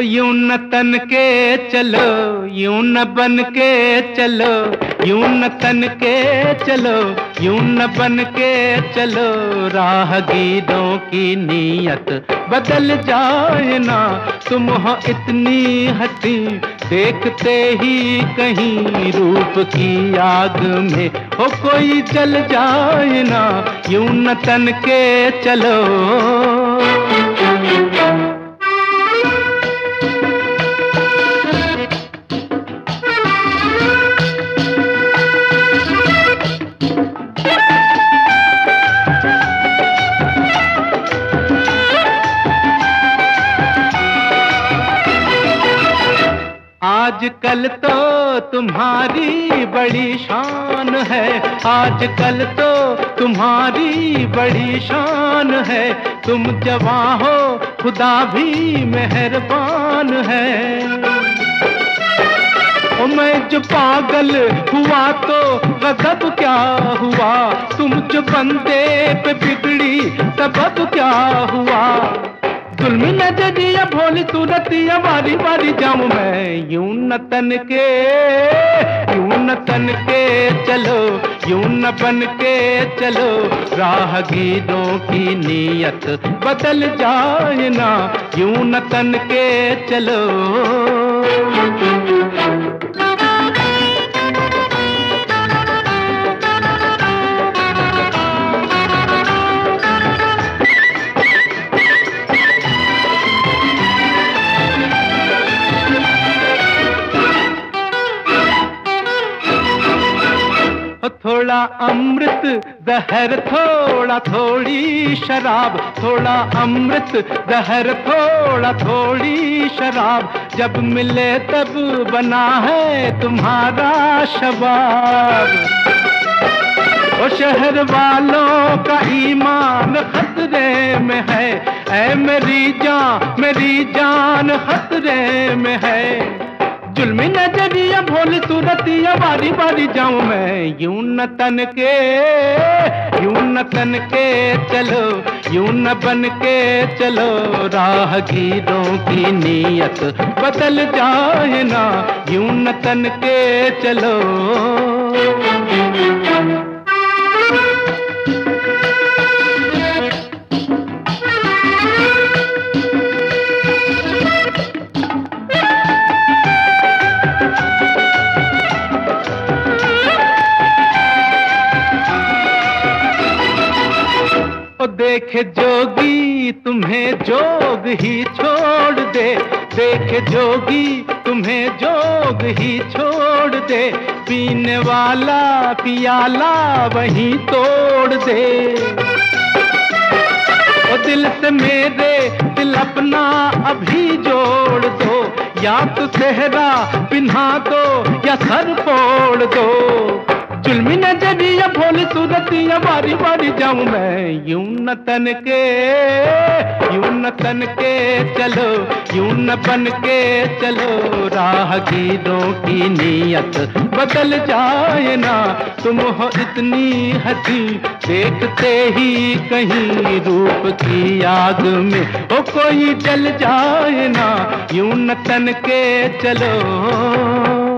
यूं न तन के चलो, यूं न बन के चलो, यूं न तन के चलो, यूं न बन के चलो। राहगीरों की नीयत बदल जाए ना, तुम हो इतनी हंसी देखते ही कहीं रूप की आग में हो कोई जल जाए ना। यूं न तन के चलो। आजकल तो तुम्हारी बड़ी शान है, आजकल तो तुम्हारी बड़ी शान है। तुम जवां हो खुदा भी मेहरबान है। ओ मैं जो पागल हुआ तो गजब क्या हुआ, तुम जो बंदे पे बिगड़ी सबब क्या हुआ। जुल्मी नजरिया भोली सूरतिया बारी बारी जाऊं मैं। यूं न तन के, यूं न तन के चलो, यूं न बन के चलो। राहगीरों की नीयत बदल जाए ना, यूं न तन के चलो। थोड़ा अमृत जहर, थोड़ा थोड़ी शराब, थोड़ा अमृत जहर, थोड़ा थोड़ी शराब। जब मिले तब बना है तुम्हारा शबाब। ओ शहर वालों का ईमान खतरे में है, ऐ मेरी जान खतरे में है। जुल्मी नजरिया भोली सूरतिया बारी बारी जाऊं मैं। यूं न तन के, यूं न तन के चलो, यूं न बन के चलो। राहगीरों की नीयत बदल जाए ना, यूं न तन के चलो। देखे जोगी तुम्हें जोग ही छोड़ दे, देखे जोगी तुम्हें जोग ही छोड़ दे। पीने वाला पियाला वहीं तोड़ दे। ओ दिल से मेरे दिल अपना अभी जोड़ दो, या तो सेहरा पिन्हा दो या सर फोड़ दो। जुल्मी नजरिया भोली सूरतिया बारी बारी जाऊं मैं। यूं न तन के, यूं न तन के चलो, यूं न बन के चलो। राहगीरों की नीयत बदल जाए ना, तुम हो इतनी हंसी देखते ही कहीं रूप की आग में हो कोई जल जाए ना। यूं न तन के चलो।